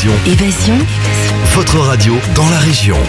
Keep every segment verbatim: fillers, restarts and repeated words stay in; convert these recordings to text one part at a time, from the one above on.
Évasion. Évasion. Votre radio dans la région.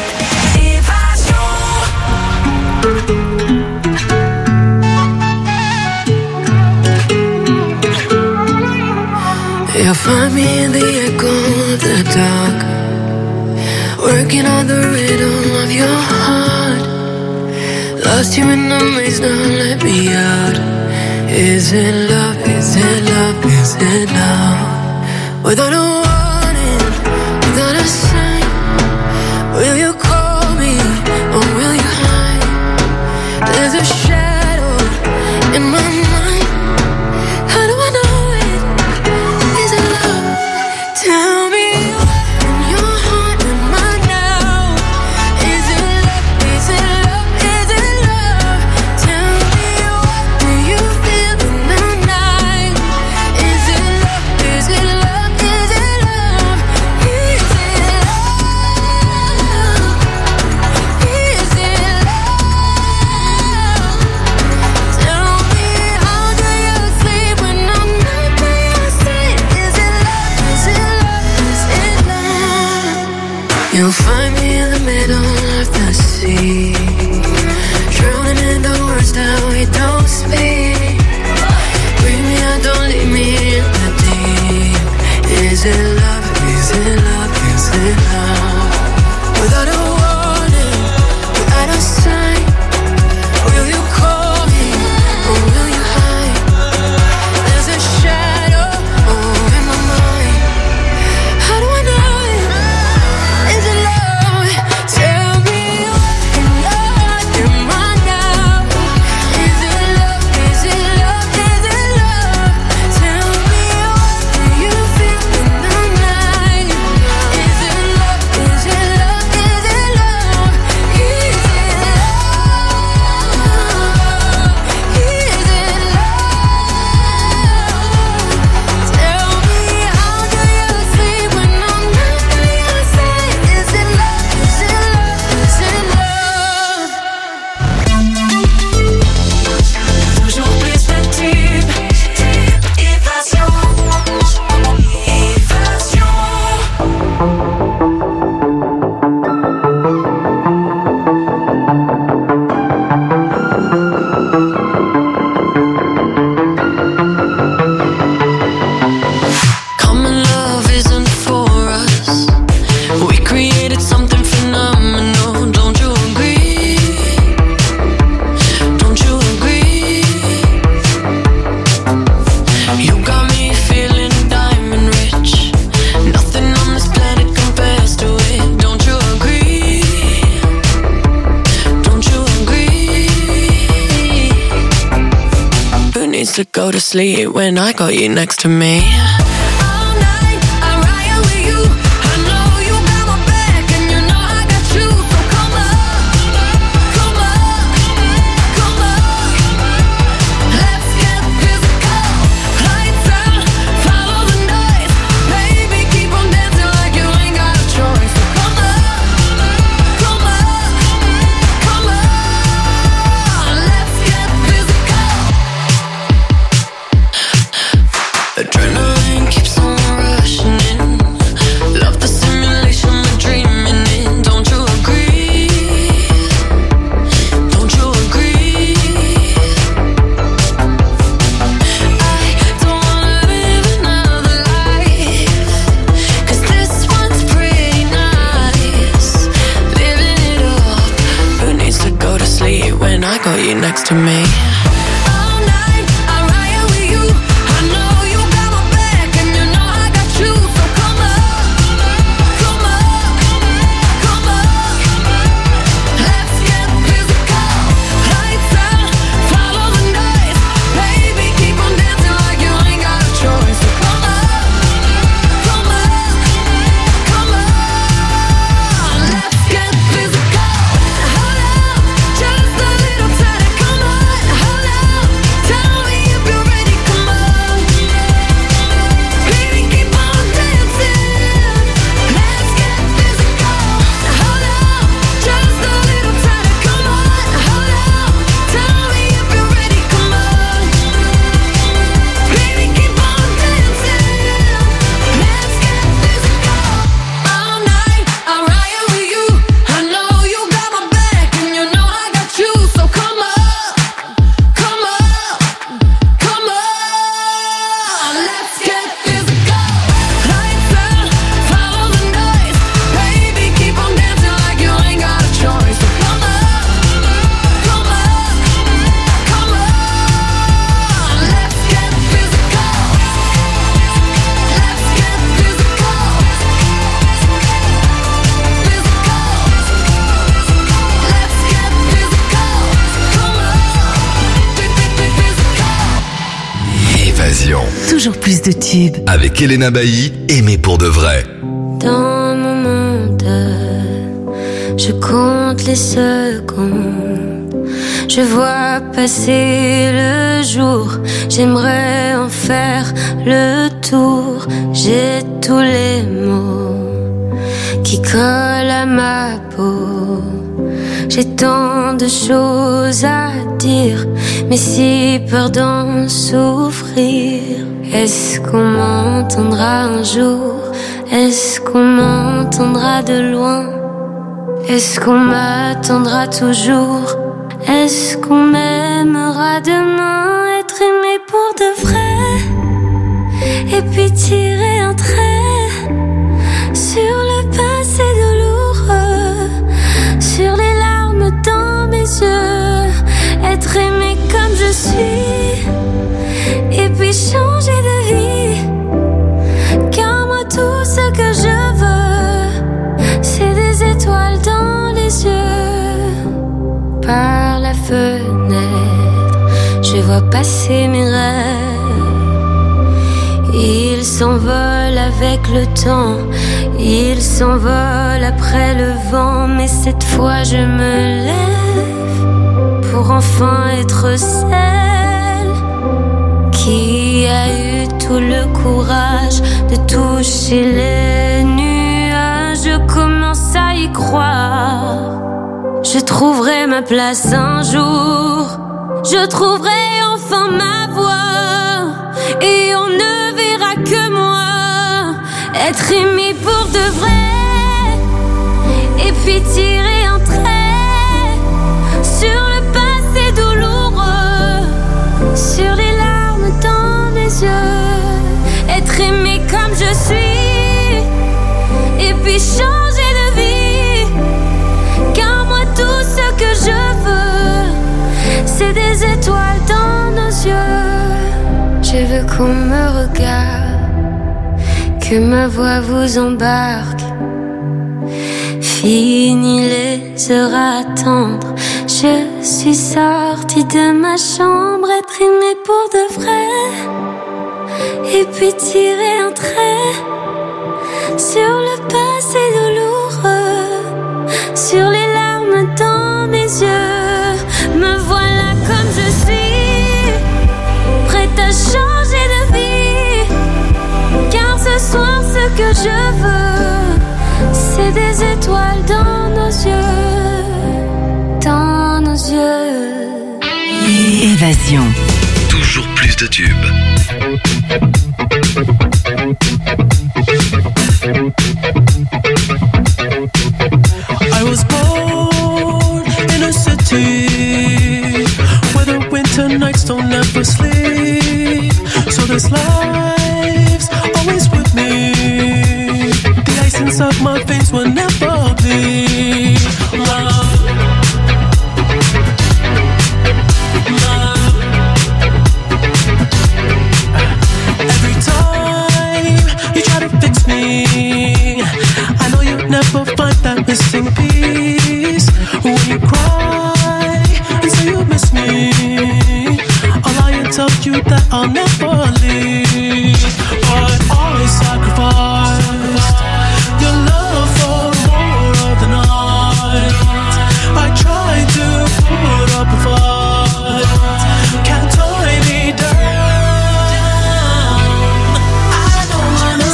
You'll find me in the echo of the dark, working on the rhythm of your heart. Lost you in the maze, now let me out. Is it love, is it love, is it love? Without a warning, without a sign, will you call me or will you hide? There's a shadow in my mind. How do I know it? Is it love? Tell me what in your heart am I now? Is it love? Is it love? Is it love? Tell me what do you feel in the night? Is it love? Is it love? Is it love? Is it love? Is it love? Tell me how do you sleep when I'm not by your side? Is it love? Is it love? Is it love? You'll find me in the middle of the sea, drowning in the words that we don't speak. Bring me out, don't leave me in the deep. Is it love? Is it love? Is it love? Without a warning, without a sign, will you call me or will you hide? There's a shadow oh, in my mind. How do I know it? Is it love? Tell me what in your heart am I now? Is it love? Is it love? Is it love? Tell me what do you feel in the night? Is it love? Is it love? Is it love? Is it love? Is it love? Tell me how do you sleep when I'm not by your side? Is it love? Is it love? Is it love? Toujours plus de tubes. Évasion. Common love isn't for us. We created something phenomenal. Don't you agree? Don't you agree? You got me feeling diamond rich. Nothing on this planet compares to it. Don't you agree? Don't you agree? Who needs to go to sleep when I got you next to me? All night I ride with you. I know you got my back and you know I got you. So come on, come on, come on. Let's get physical. Lights out, follow the noise. Baby, keep on dancing like you ain't got a choice. So come on, come on, come on. Let's get physical. Adrenaline keeps on rushing in. Love the simulation we're dreaming in. Don't you agree? Don't you agree? I don't wanna live another life, 'cause this one's pretty nice. Living it up. Who needs to go to sleep when I got you next to me? All night I ride with you. I know you got my back and you know I got you. So come on, come on, come on. Let's get physical. Lights out, follow the noise. Baby, keep on dancing like you ain't got a choice. So come on, come on, come on. Let's get physical. Hold up, just a little tighter. Come on, hold toujours plus de tubes. Avec Elena Bailly, aimée pour de vrai. Dans mon monde, je compte les secondes. Je vois passer le jour. J'aimerais en faire le tour. J'ai tous les mots qui collent à ma peau. J'ai tant de choses à dire, mais si peur d'en souffrir. Est-ce qu'on m'entendra un jour? Est-ce qu'on m'entendra de loin? Est-ce qu'on m'attendra toujours? Est-ce qu'on m'aimera demain? Être aimé pour de vrai, et puis tirer un trait sur le passé douloureux, sur les larmes dans mes yeux. Être aimé comme je suis, et puis changer de vie. Car moi tout ce que je veux, c'est des étoiles dans les yeux. Par la fenêtre, je vois passer mes rêves. Ils s'envolent avec le temps, ils s'envolent après le vent. Mais cette fois je me lève pour enfin être celle qui a eu tout le courage de toucher les nuages. Je commence à y croire. Je trouverai ma place un jour. Je trouverai enfin ma voix. Et on ne verra que moi. Être aimé pour de vrai. Et puis tirer un trait sur le passé douloureux, sur les larmes dans mes yeux. Être aimé comme je suis, et puis changer de vie. Car moi tout ce que je veux, c'est des étoiles dans nos yeux. Je veux qu'on me regarde, que ma voix vous embarque. Fini les heures à attendre, je suis sortie de ma chambre. Être aimée pour de vrai, et puis tirer un trait sur le passé douloureux, sur les larmes dans mes yeux. Me voilà comme je suis, prête à changer de vie. Car ce soir ce que je veux, c'est des étoiles dans nos yeux, dans nos yeux. Évasion. Toujours plus de tubes. I was born in a city where the winter nights don't ever sleep. So this life's always with me. The ice inside my veins will never bleed. Love, love. Every time you try to fix me, I know you'll never find that missing piece. When you cry and say you miss me, I'll lie and tell you that I'll never leave. But I sacrificed your love for more of the night. I tried to put up a fight, can't tie me down. I don't wanna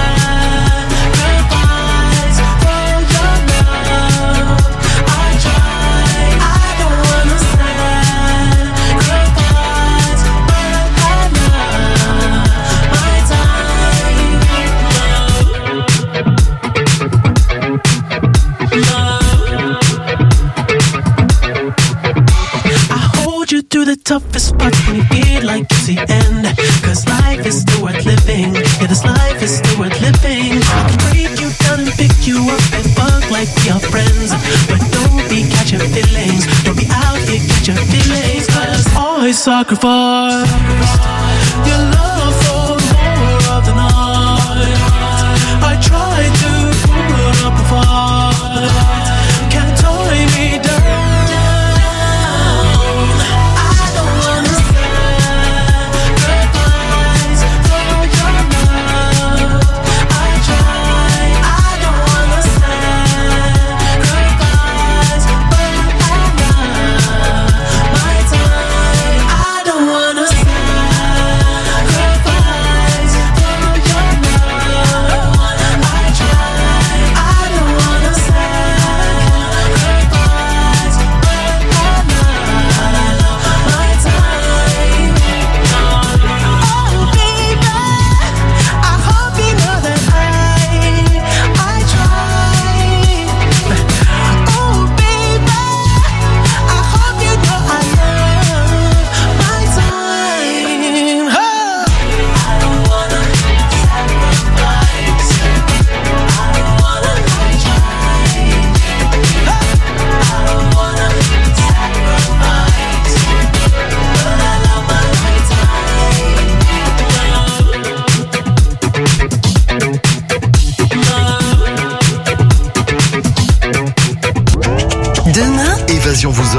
sacrifice for your love. I tried, I don't wanna sacrifice, but I love my time. Love, love. I hold you through the toughest parts when you feel like it's the end. Cause life is still worth living. Yeah, this life is still worth living. I can break you down and pick you up and fuck like we are friends. But don't be catching feelings. Don't be out here catching feelings. Cause I sacrificed your love for more of the night. I tried to put up a fight, can't tie me down. I don't wanna sacrifice for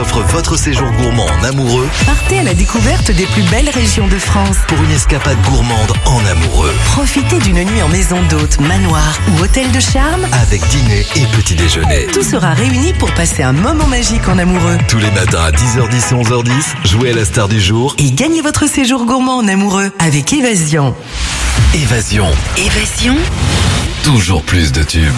offre votre séjour gourmand en amoureux Partez à la découverte des plus belles régions de France. pour une escapade gourmande en amoureux. Profitez d'une nuit en maison d'hôte, manoir ou hôtel de charme. Avec dîner et petit déjeuner. Tout sera réuni pour passer un moment magique en amoureux. Tous les matins à dix heures dix et onze heures dix, jouez à la star du jour. Et gagnez votre séjour gourmand en amoureux avec Évasion. Évasion. Évasion, Toujours plus de tubes.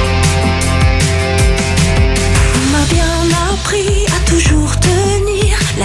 On m'a bien appris à toujours tenir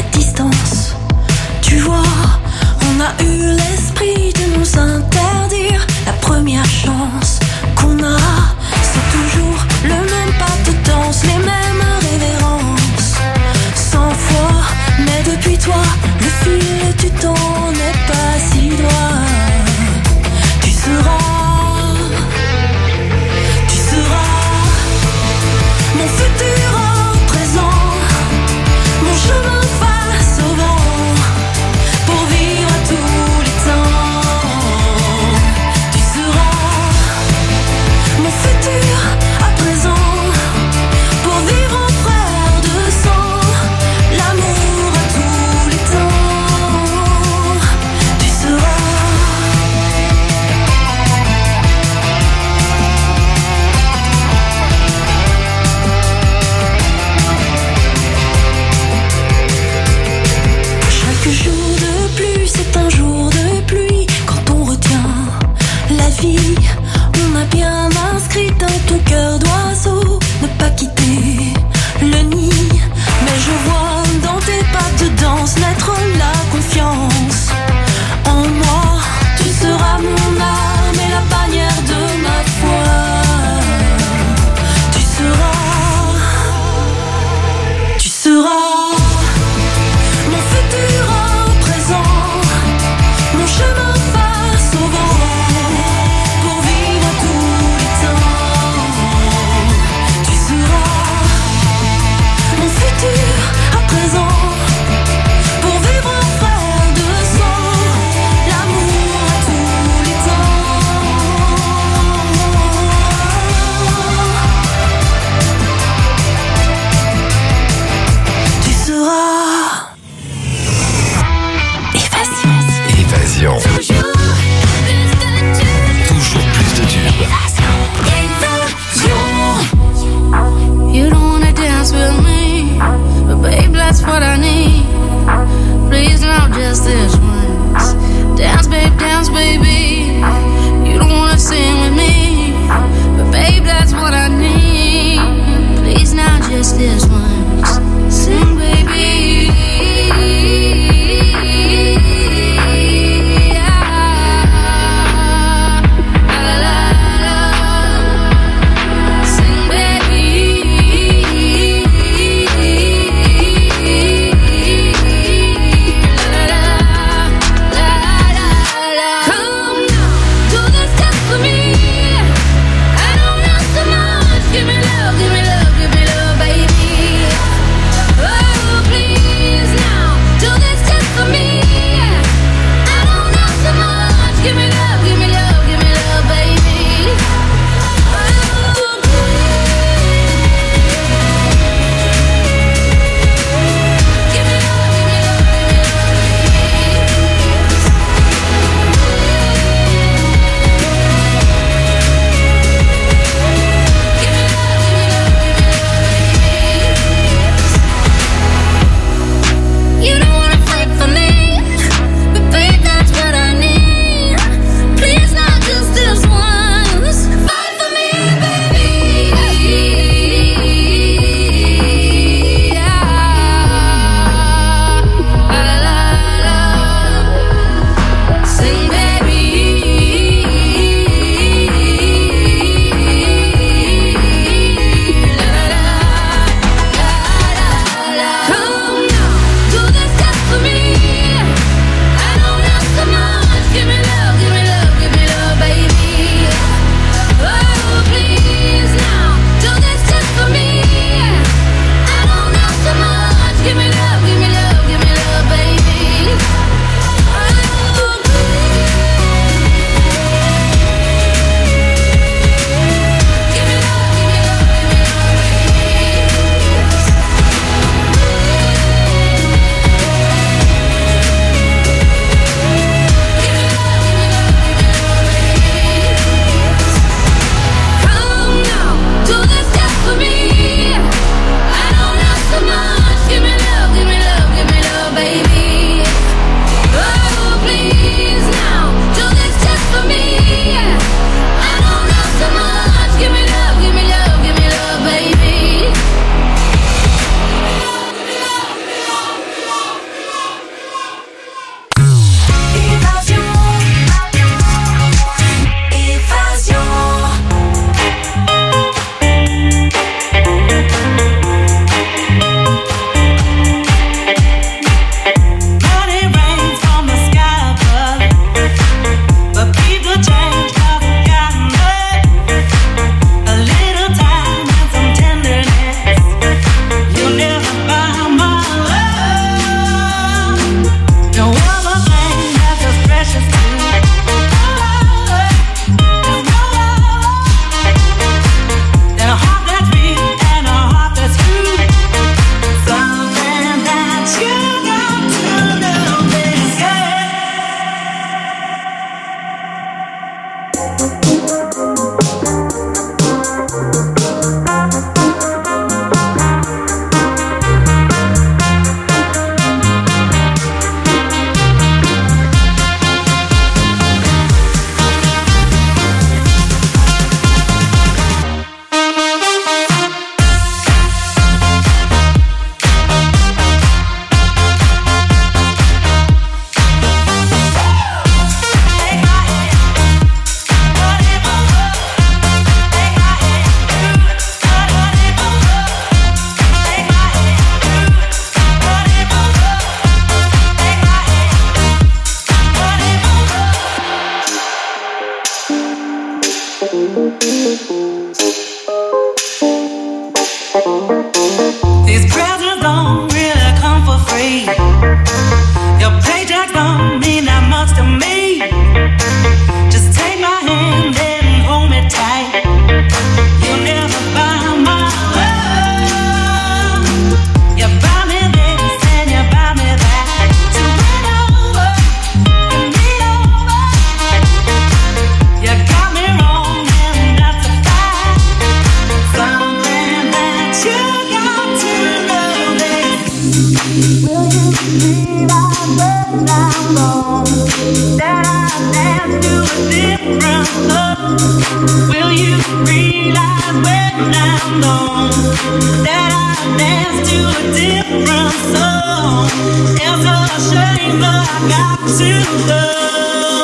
These presents don't really come for free. Your paycheck don't mean that much to me. Just take my hand and hold me tight. You'll never buy my love. You buy me this and you buy me that. So win over, you need over. You got me wrong and that's a fact. Something that you got to know is, will you realize when I'm gone that I dance to a different love? Will you realize when I'm gone that I dance to a different song? It's a shame but I got to love.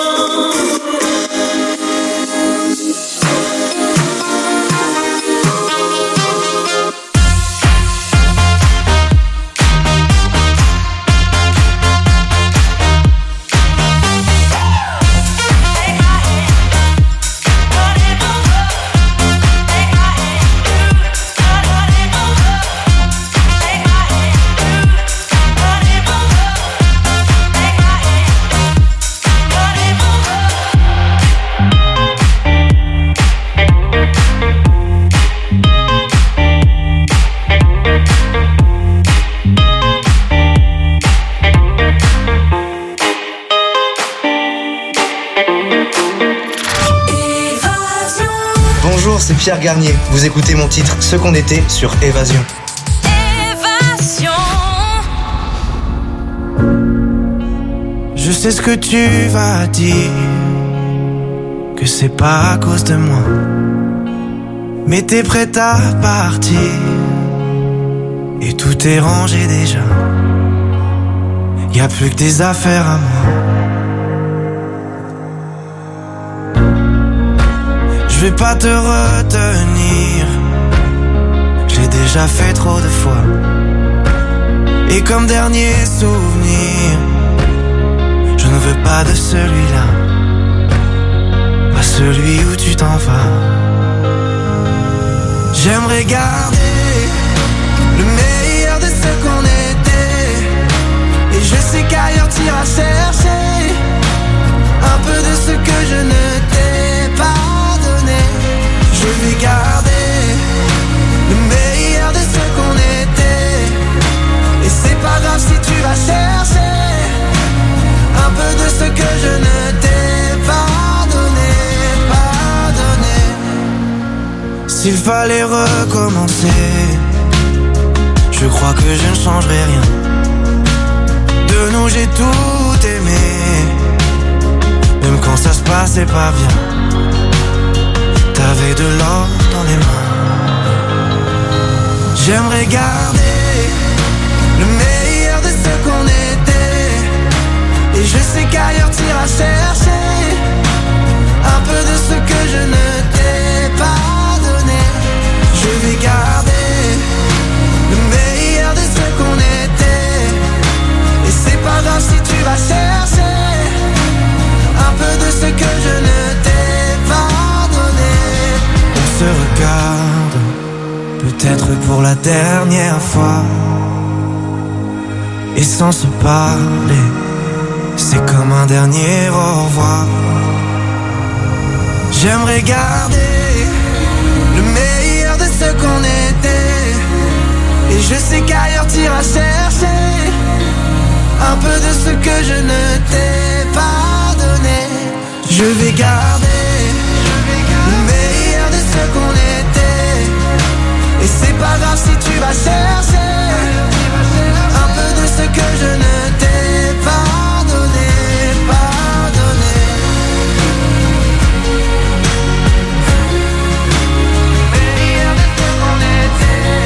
C'est Pierre Garnier. Vous écoutez mon titre Ce qu'on était sur Évasion. Évasion. Je sais ce que tu vas dire, que c'est pas à cause de moi, mais t'es prête à partir et tout est rangé déjà. Y'a plus que des affaires à moi. Je vais pas te retenir, j'ai déjà fait trop de fois. Et comme dernier souvenir, je ne veux pas de celui-là, pas celui où tu t'en vas. J'aimerais garder le meilleur de ce qu'on était, et je sais qu'ailleurs t'iras chercher un peu de ce que je ne t'ai pas. Je vais garder le meilleur de ce qu'on était, et c'est pas grave si tu vas chercher un peu de ce que je ne t'ai pas donné, pas donné. S'il fallait recommencer, je crois que je ne changerai rien. De nous j'ai tout aimé, même quand ça se passait pas bien. T'avais de l'or dans les mains. J'aimerais garder le meilleur de ce qu'on était, et je sais qu'ailleurs t'iras chercher un peu de ce que je ne t'ai pas donné. Je vais garder le meilleur de ce qu'on était, et c'est pas grave si tu vas chercher un peu de ce que je ne t'ai pas donné. On se regarde, peut-être pour la dernière fois, et sans se parler, c'est comme un dernier au revoir. J'aimerais garder le meilleur de ce qu'on était, et je sais qu'ailleurs t'iras chercher un peu de ce que je ne t'ai pas donné. Je vais garder le meilleur de ce qu'on était, et c'est pas grave si tu vas chercher un peu de ce que je ne t'ai pas donné, pas donné. Le meilleur de ce qu'on était,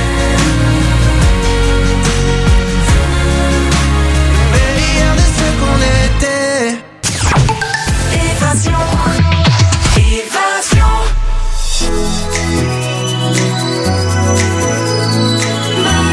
le meilleur de ce qu'on était. Évasion, évasion.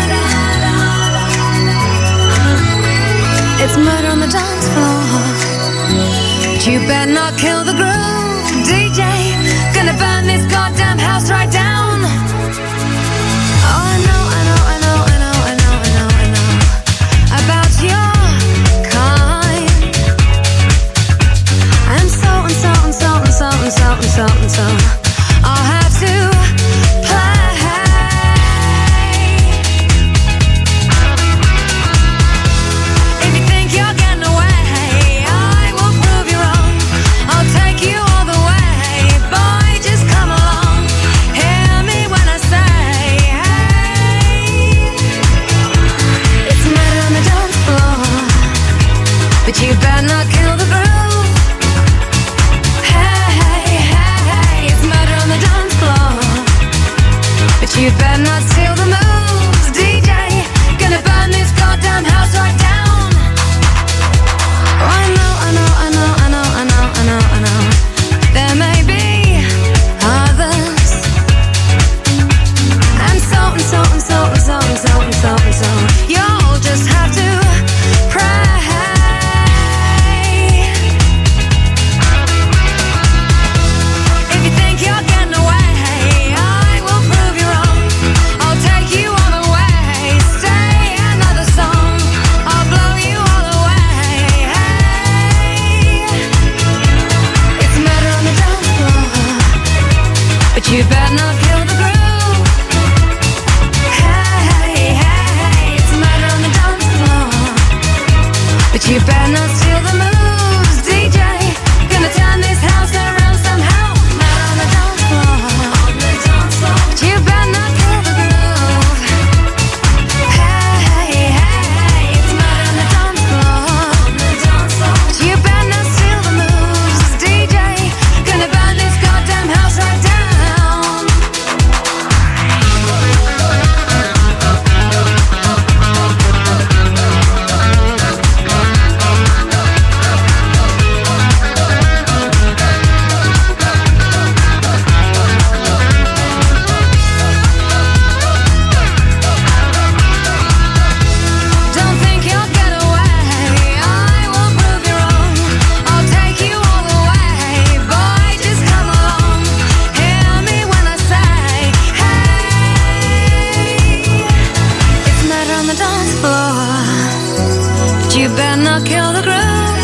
not kill the groove.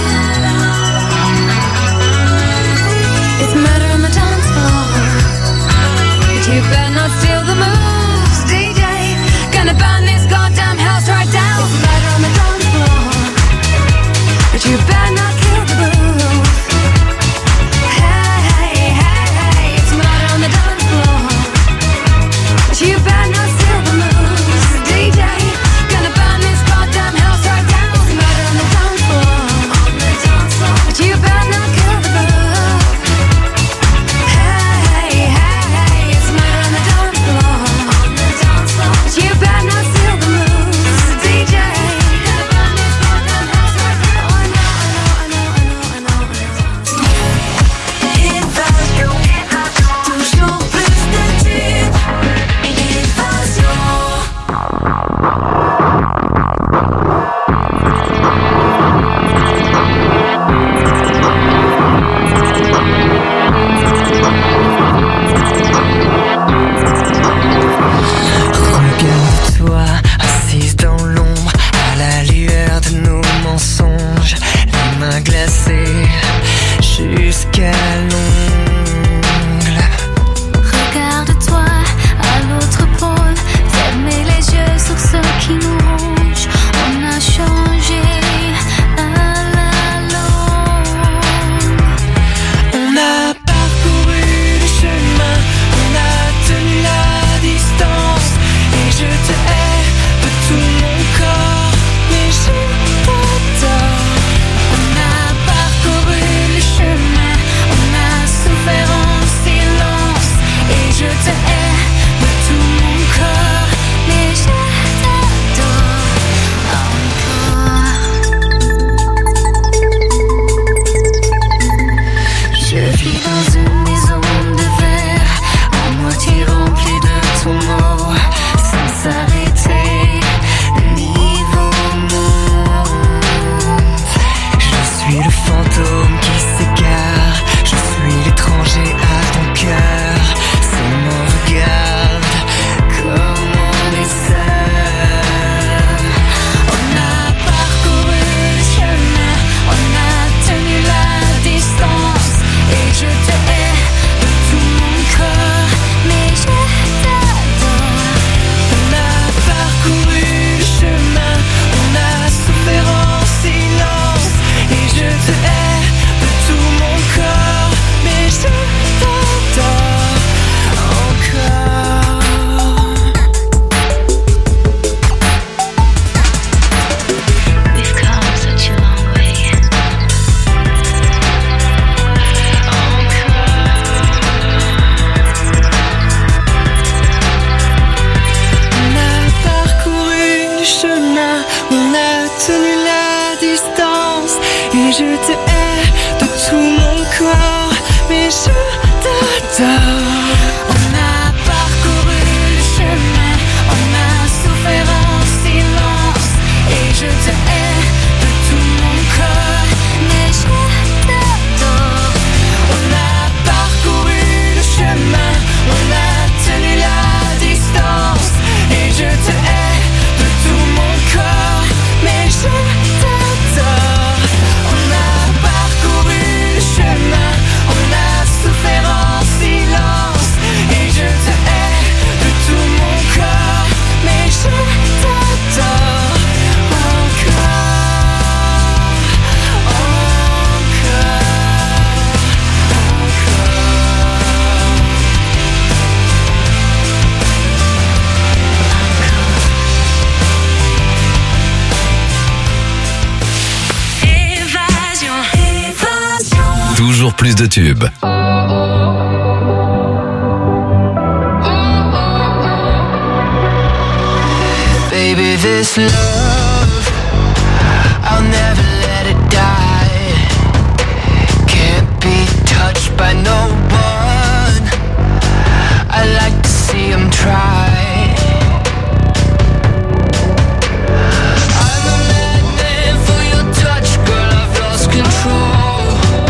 It's murder on the dance floor, but you better not steal the moves, D J. Gonna burn this goddamn house right down. It's murder on the dance floor, but you better not kill the groove. Hey, hey, hey, hey, it's murder on the dance floor, but you better not steal the moves, D J. Gonna burn this goddamn house right down. It's murder on the dance floor, on the dance floor, but you better not kill the groove. Hey, hey, hey, it's murder on the dance floor, on the dance floor, but you better not steal the moves, D J. Gonna burn this goddamn house right down. Oh, I know, I know, I know, I know, I know. Évasion, toujours plus de tubes. Évasion. Regarde-toi, assise dans l'ombre, à la lueur de nos mensonges, les mains glacées jusqu'à l'ongle. Regarde-toi à l'autre pôle, fermez les yeux sur ce qui nous ronge. On a changé à la longue. On a parcouru le chemin, on a tenu la distance, et je te hais de tout mon corps, mais je t'adore. On a parcouru le chemin, on a souffert en silence, et je te hais de tout mon corps, mais je t'adore encore. Je vis dans une maison de verre, à moitié remplie de ton mot, sans s'arrêter, le niveau monte. Je suis le fantôme qui s'égare, je suis l'étranger à ton cœur. Seulement regarde comme on est seul. On a parcouru le chemin, on a tenu la distance, et je te hais de tout mon corps, mais je t'adore. On a parcouru le chemin, on a souffert en silence, et je te hais de tout mon corps, mais je t'adore encore. We've come such a long way. On a parcouru le chemin, on a tenu la distance, et je te hais de tout mon corps, mais je t'adore. On a parcouru le chemin, on a souffert en silence, et je te hais de tout mon corps, mais je t'adore. On a parcouru le chemin, on a tenu la distance, et je te hais de tout mon corps, mais je t'adore. On a parcouru le chemin, on a souffert en silence, et je te hais de tout mon corps, mais je t'adore encore, encore, Évasion. Évasion. Toujours plus de tubes. Baby, this love, I'll never let it die. Can't be touched by no one. I like to see him try. I'm a madman for your touch, girl, I've lost control.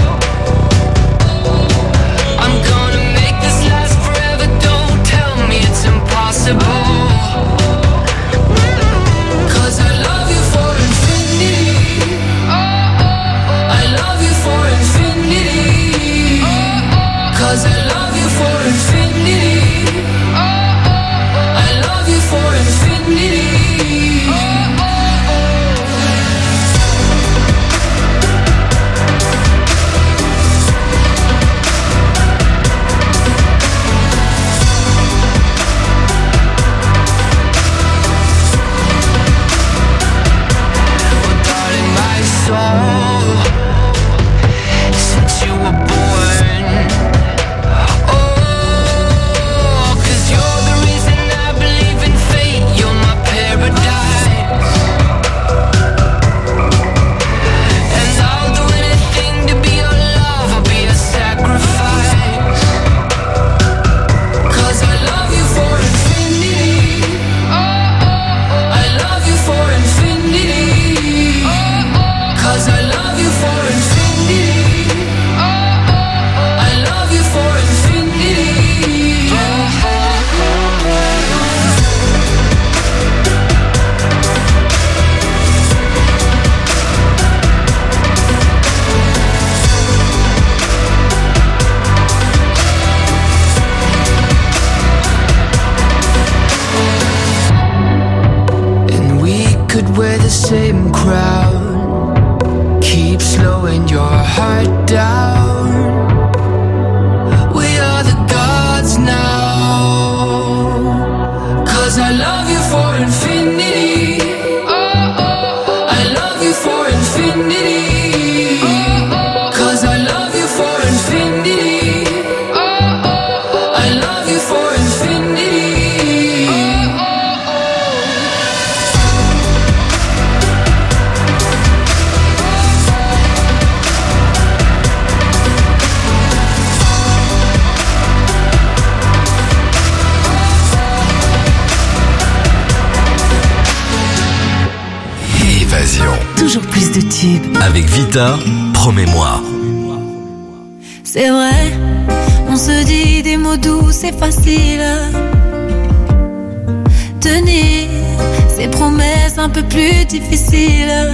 I'm gonna make this last forever, don't tell me it's impossible. Cause I love you for infinity. where the same crowd keeps slowing your heart down. We are the gods now, 'cause I love you for infinity. I love you for infinity. 'Cause I love you for infinity. I love you for infinity. Toujours plus de tubes. Avec Vita, promets-moi. C'est vrai, on se dit des mots doux, c'est facile. Tenir ces promesses un peu plus difficiles.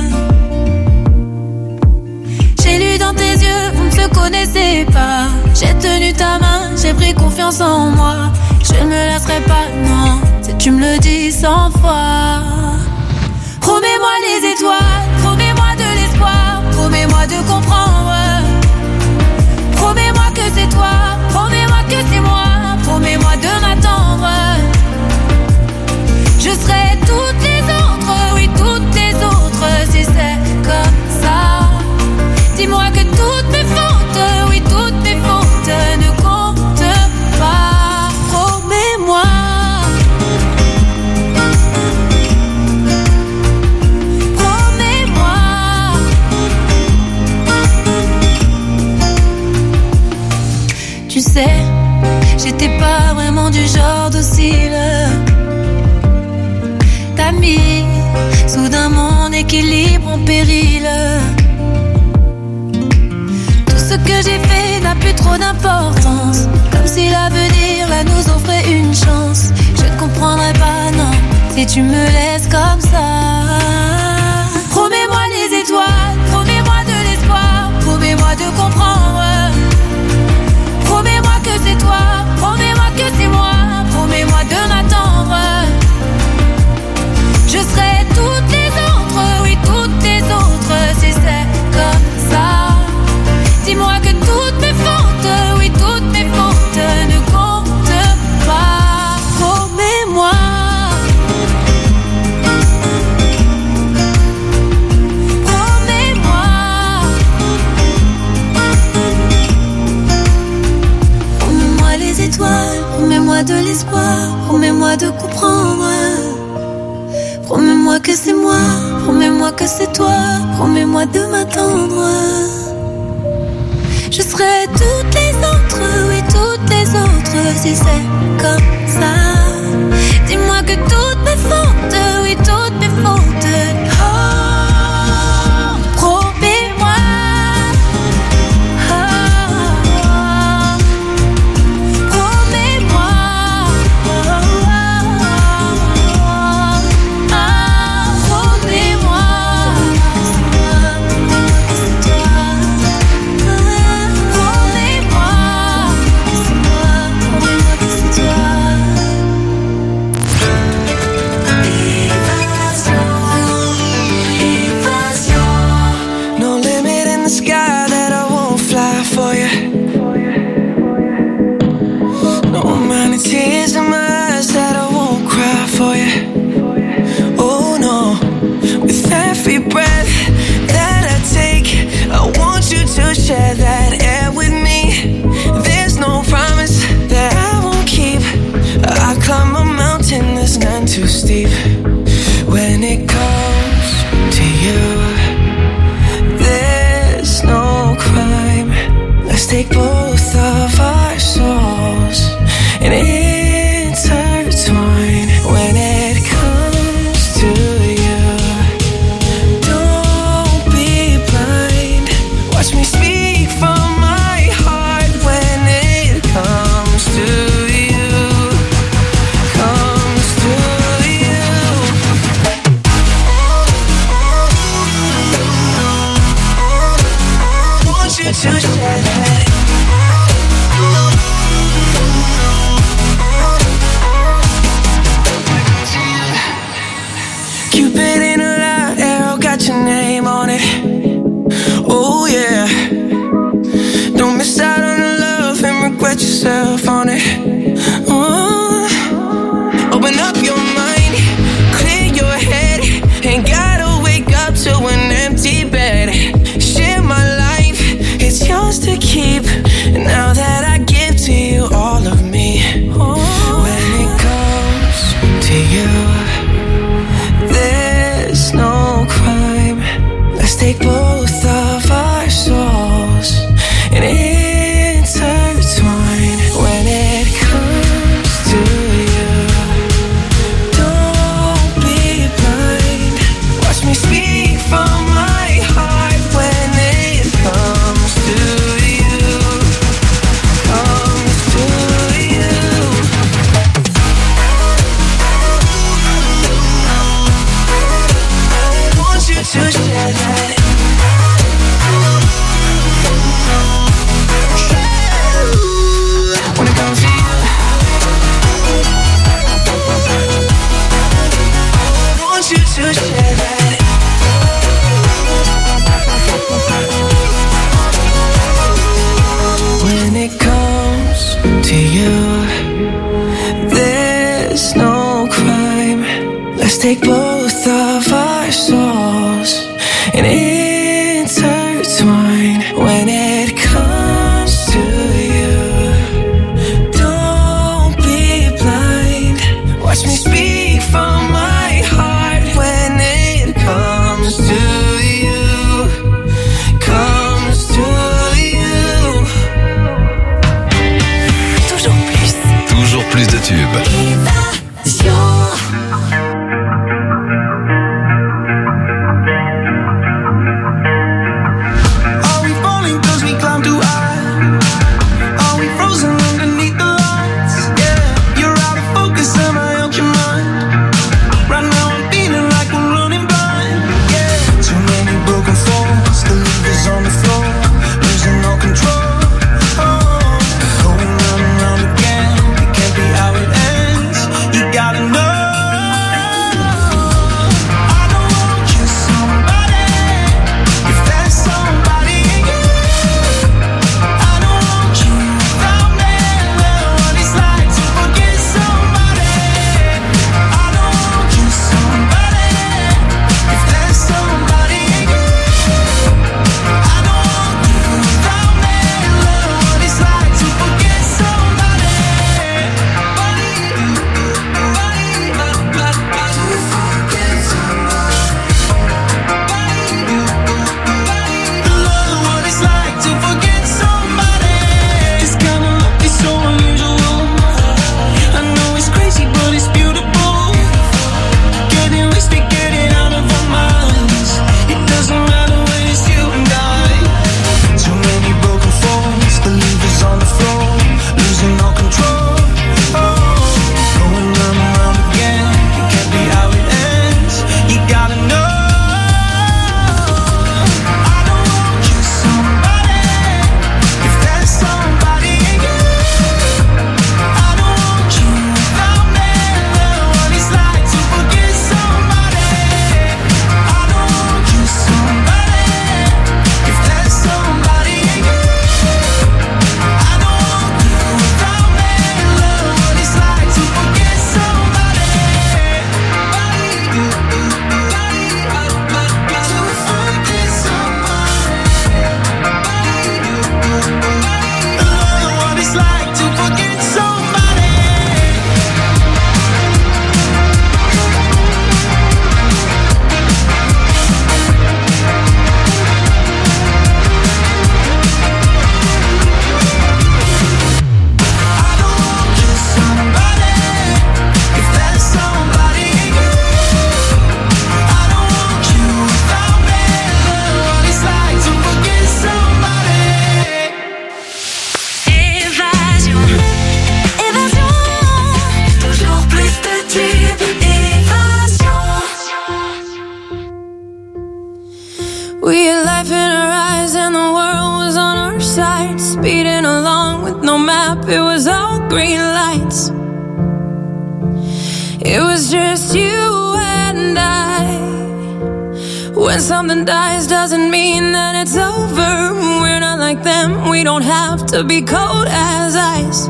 J'ai lu dans tes yeux, on ne se connaissait pas. J'ai tenu ta main, j'ai pris confiance en moi. Je ne me lasserai pas, non, si tu me le dis cent fois. Promets-moi les étoiles, promets-moi de l'espoir, promets-moi de comprendre. Promets-moi que c'est toi, promets-moi que c'est moi, promets-moi de m'attendre. Je serai toutes les autres, oui toutes les autres, si c'est comme ça. Dis-moi que toutes mes fautes, oui toutes mes fautes ne comptent pas. Promets-moi. Tu sais, j'étais pas vraiment du genre docile. T'as mis soudain mon équilibre en péril. Tout ce que j'ai fait n'a plus trop d'importance. Comme si l'avenir là nous offrait une chance. Je ne comprendrai pas, non, si tu me laisses comme ça. Promets-moi les étoiles, promets-moi de l'espoir, promets-moi de comprendre. Promets-moi que c'est toi, promets-moi que c'est moi, promets-moi de m'attendre. Je serai toutes les autres, oui toutes les autres, si c'est comme ça. Dis-moi que toutes mes fautes, oui toutes mes fautes ne comptent pas. Promets-moi. Promets-moi de l'espoir, promets-moi de comprendre. Promets-moi que c'est moi, promets-moi que c'est toi, promets-moi de m'attendre. Je serai toutes les autres, oui toutes les autres, si c'est comme ça. Dis-moi que toutes mes fautes, oui toutes mes fautes. Oh, promets-moi. Tears in my eyes that I won't cry for you. Oh no, with every breath that I take, I want you to share that air with me. There's no promise that I won't keep. I climb a mountain that's none too steep. When it comes to you, there's no crime. Let's take both of our souls and intertwine. When it comes to you, don't be blind. Watch me speak from my heart. When it comes to you, comes to you. got yourself on it. Oh. Open up your mind, clear your head. Ain't gotta wake up to an empty bed. Share my life, it's yours to keep. Now that I give to you all of me. Oh. When it comes to you, there's no crime. Let's take both of our souls and intertwine. When it comes to you, don't be blind. Watch me speak from my heart. When it comes to you, comes to you. I want you to share that. When it comes to you, I want you to share that. When it comes to you, there's no crime. Let's take both of our souls and intertwine. When it comes to you, don't be blind. Watch me speak from my heart. When it comes to you, comes to you. Toujours plus. Toujours plus de tubes. Are we falling 'cause we climb too high? Are we frozen underneath the lights? Yeah, you're out of focus, am I out your mind? Right now I'm feeling like we're running blind. Yeah, too many broken falls, the levers on the floor, losing all control. Oh, going round and round again, it can't be how it ends. You gotta know. I don't want just somebody. If there's somebody in you, I don't want you without me. Learn what it's like to forget somebody. I don't want you somebody. If there's somebody in you, I don't want you without me. Learn what it's like to forget somebody. Learn what it's like to forget somebody. This kind of love is so unusual. I know it's crazy, but it's beautiful. Getting wasted, getting out of our minds. It doesn't matter when it's you and I. Too many broken falls, the levers on the floor, losing all control. Oh, going round and round again, it can't be how it ends. You gotta know. I don't want just somebody. If there's somebody in you, I don't want you without me. Learn what it's like to forget somebody. I don't want you somebody. If there's somebody in you, I don't want you without me. Learn what it's like to forget somebody. To forget somebody. Learn what it's like to forget somebody. I don't want just somebody. If there's somebody in you, I don't want you without me. Learn what it's like to forget somebody. Évasion. Évasion. Toujours plus de tubes. Évasion. We had life in our eyes and the world was on our side. Speeding along with no map, it was all green lights. It was just you and I. When something dies doesn't mean that it's over. We're not like them, we don't have to be cold as ice.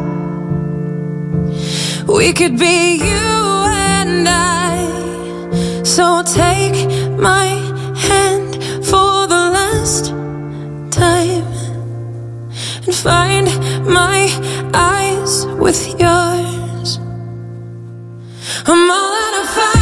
We could be you and I. So take my hand for the last time and find my eyes with yours. I'm all out of fight.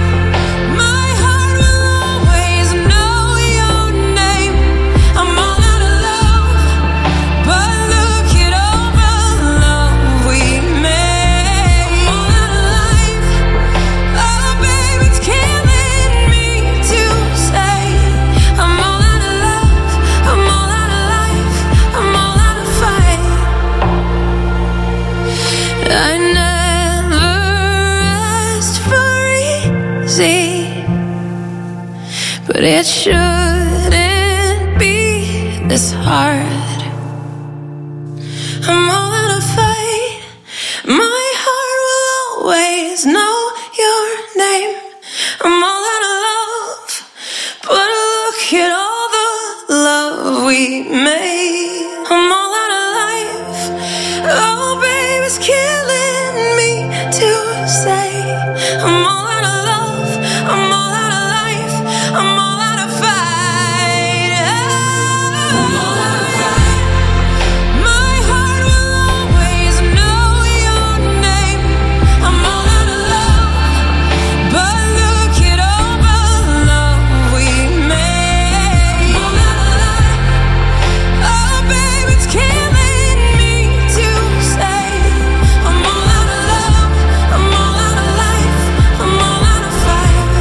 I never asked for easy, but it shouldn't be this hard. I'm all out of fight. My heart will always know your name. I'm all out of love, but look at all the love we made. I'm all out of life. Oh, baby, it's killing me to say I'm all out of love, I'm all out of life, I'm all out of fight. I'm all out of fight. My heart will always know your name. I'm all out of love, but look at all the love we made. I'm all out of life. Oh, baby, it's killing me to say I'm all out of love, I'm all out of life, I'm all out of fight.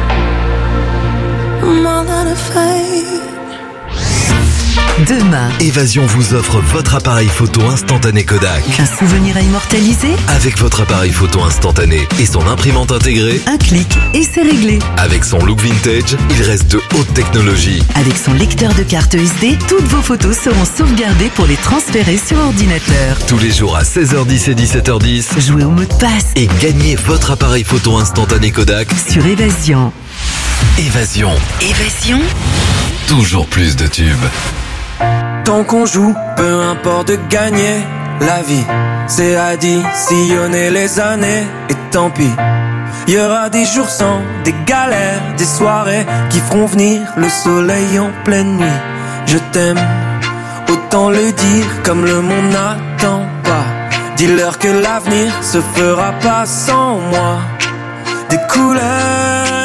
I'm all out of fight. Demain, Évasion vous offre votre appareil photo instantané Kodak. un souvenir à immortaliser, Avec votre appareil photo instantané et son imprimante intégrée, un clic et c'est réglé. avec son look vintage, il reste de haute technologie. Avec son lecteur de carte S D, toutes vos photos seront sauvegardées pour les transférer sur ordinateur. Tous les jours à seize heures dix et dix-sept heures dix. Jouez au mot de passe Et gagnez votre appareil photo instantané Kodak. sur Évasion. Évasion, Évasion, toujours plus de tubes. Tant qu'on joue, peu importe de gagner. La vie, c'est additionner les années. Et tant pis, y aura des jours sans, des galères, des soirées qui feront venir le soleil en pleine nuit. Je t'aime, autant le dire comme le monde n'attend pas. Dis-leur que l'avenir se fera pas sans moi. Des couleurs,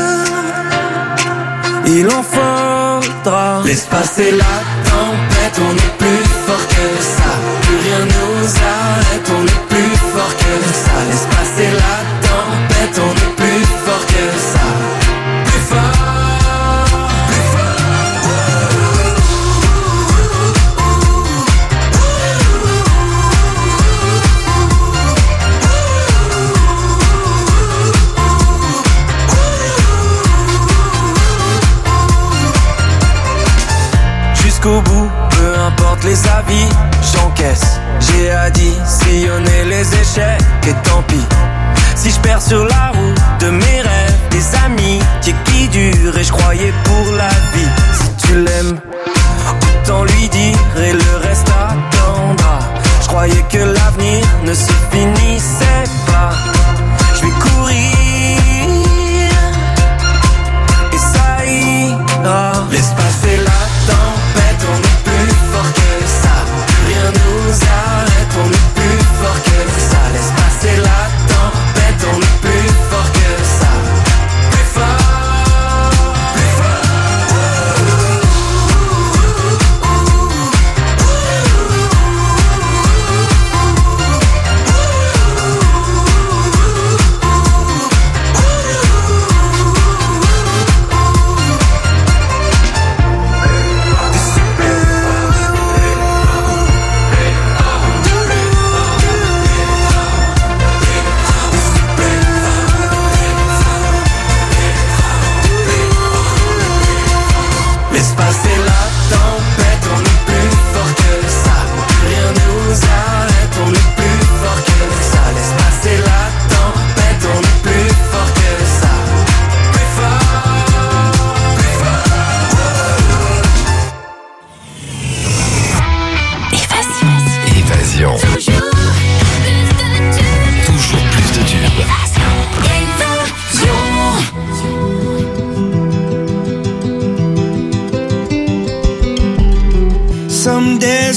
il en faudra. Laisse passer la tempête, on est plus fort que ça. Plus rien nous arrête, on est plus fort que ça. Laisse passer la tempête, on est plus fort que ça. Plus fort, plus jusqu'au bout, peu importe les avis, j'encaisse. J'ai additionné les échecs et tant pis. Si je perds sur la route de mes rêves, des amis qui, qui durent et je croyais pour la vie. Si tu l'aimes, autant lui dire et le reste attendra. Je croyais que l'avenir ne se finissait pas. Je vais courir et ça ira. Laisse passer la tempête, on est plus fort que ça. Rien nous arrête, on est plus fort que ça. Laisse passer la tempête, on est plus fort que ça.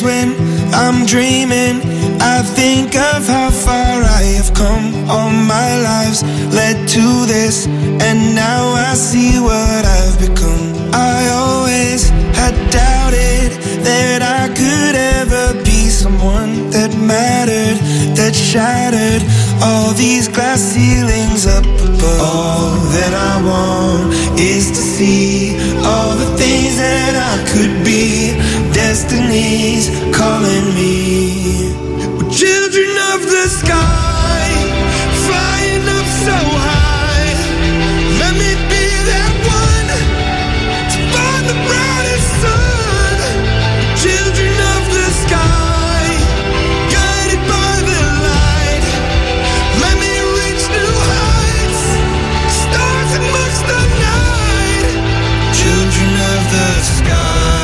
days when I'm dreaming, I think of how far I have come. All my lives led to this, and now I see what I've become. I always had doubted that I could ever be someone that mattered, that shattered all these glass ceilings up above. All that I want is to see all the things that I could be. Destiny's calling me. We're children of the sky, flying up so high. Let me be that one to find the brightest sun. Children of the sky, guided by the light. Let me reach new heights, stars amongst the night. Children of the sky.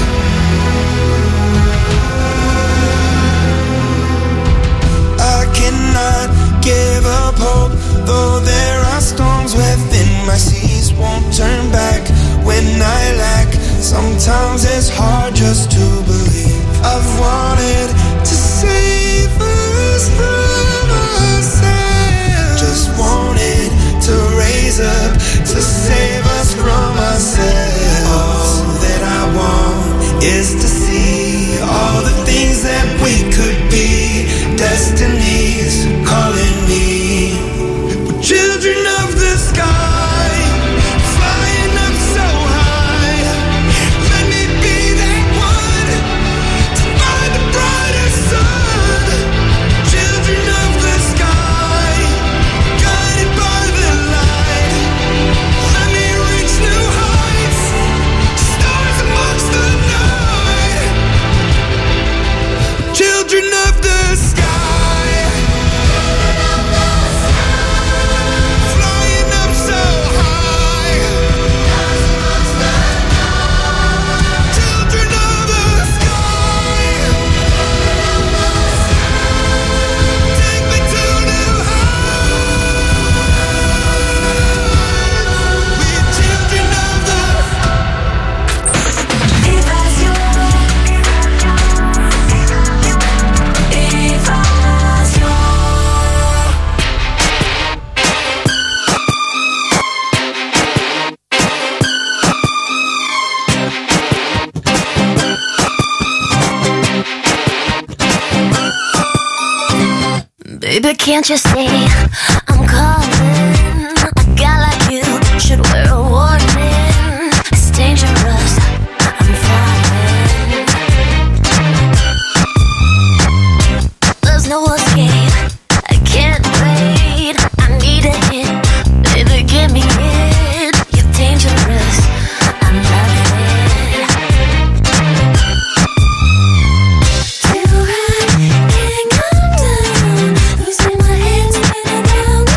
I cannot give up hope, though there are storms within my seas. Won't turn back when I lack. Sometimes it's hard just to believe. I've wanted to save us from ourselves. Just wanted to raise up to save us from ourselves. All that I want is to see all the things that we could be. Destiny's calling me. We're children of the sky, flying up so high. Let me be that one to find the brightest sun. Children of the sky, guided by the light. Let me reach new heights, stars amongst the night. Children of the sky. Flying up so high. Children of the sky. Take me to new heights. We're children of the Baby, can't you see I'm calling? A guy like you should wear a warning. It's dangerous, I'm falling. There's no escape, I can't wait. I need a hit, baby, give me it. You're dangerous, I'm loving it. Too high, can't come down. Losing my head spinning round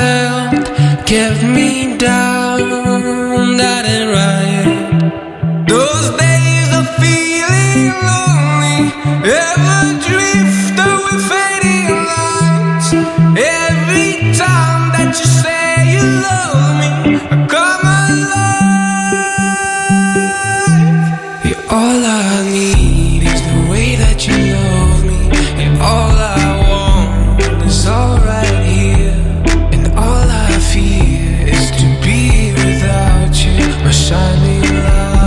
felt kept me down, that ain't right. Those days of feeling lonely, ever drift away fading lights. Every time that you say you love me, I come alive. You're all I need is the way that you love me, and all I want is all right here, and all I fear is to be without you, my shining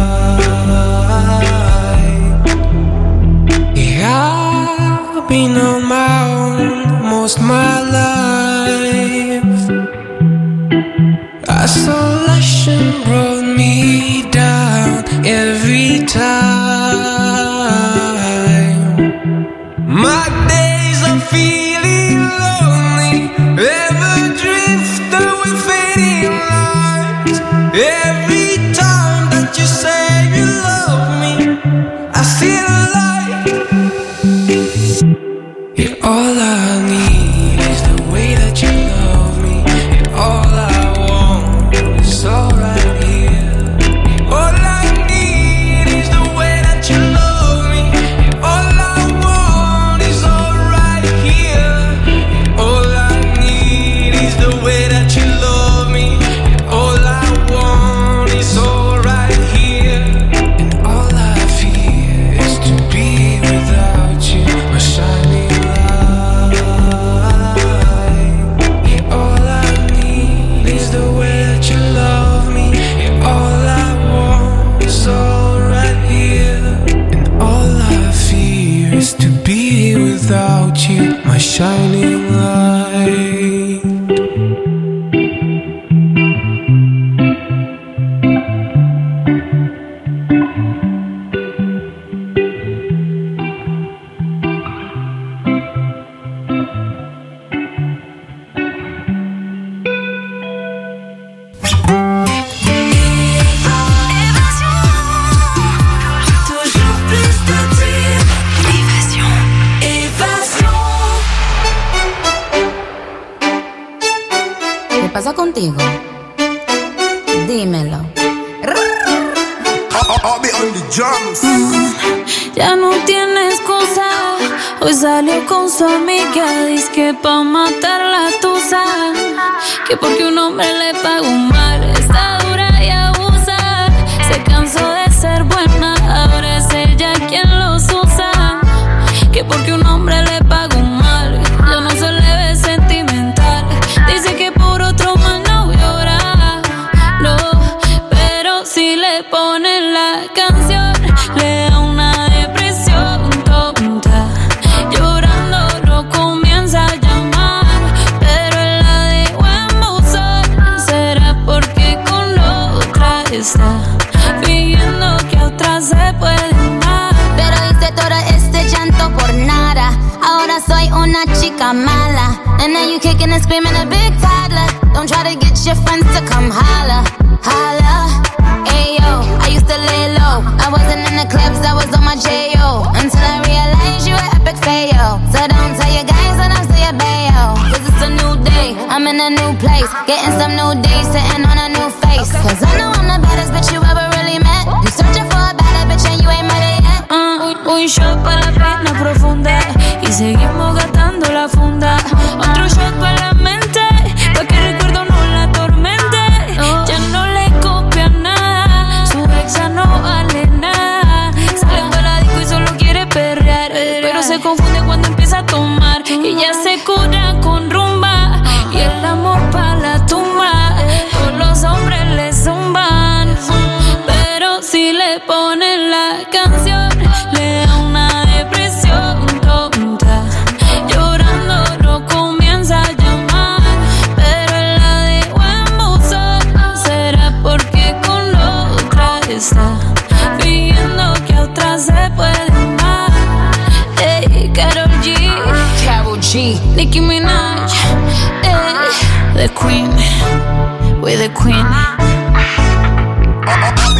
light. Yeah, I've been on my own most my life. Isolation brought me down every time. My days of feeling lonely, ever drift away fading lights. Every time that you say you love me, I see the light. Yeah, all I need is the way that you love me, and all I want is all right here. All I need is the way that you love me, and all I want is all right here. All I need is the way that you love me, and all I want is all right here. And all I fear is to be without you, my shining light. Yeah, all I need is the way that you love me, and all I want is all right here. And all I fear is to be without you, my shining light. Toujours plus de tir. Évasion. Évasion. ¿Qué pasa contigo? Dímelo. Ya no tiene excusa. Hoy salió con su amiga. Dice que pa' matar la tusa. Que porque un hombre le pagó mal, está dura y abusa. Se cansó de ser buena, ahora es ella quien los usa. Que porque un hombre le pagó mal, yo no se le ve sentimental. Dice que por otro mal no llora, no. Pero si le ponen la canción, le da una depresión tonta. Llorando no comienza a llamar, pero él la dejó en buzón. ¿Será porque con otra está fingiendo que a otra se puede amar? Pero hice todo este llanto por nada. Ahora soy una chica mala. And now you kicking and screaming a big toddler. Don't try to get your friends to come holla, holla. Ayo, I used to lay low. I wasn't in the clubs, I was on my J O. Until I realized you were epic fail. So don't tell your guys when I'm still your bayo. Cause it's a new day, I'm in a new place. Getting some new days, sitting on a new face. Cause I know I'm the baddest bitch you ever really met. You searching for a better bitch and you ain't met it yet. Uh, un shot para la pena profunda y seguimos gastando la funda. Otro shot para la mente, pa' que el recuerdo no la atormente. Ya no le copia nada, su exa no vale nada. Sale para la disco y solo quiere perrear, pero se confunde cuando empieza a tomar. Ella se cura con rumba y el amor pa' la tumba. Todos los hombres le zumban, pero si le ponen la canción, le da una depresión tonta. Llorando no comienza a llamar, pero él la dejó en buzón. ¿Será porque con otra está fingiendo que a otra se puede amar? Ey, Karol G, Karol G, Nicki Minaj, ey, the queen, we're the queen.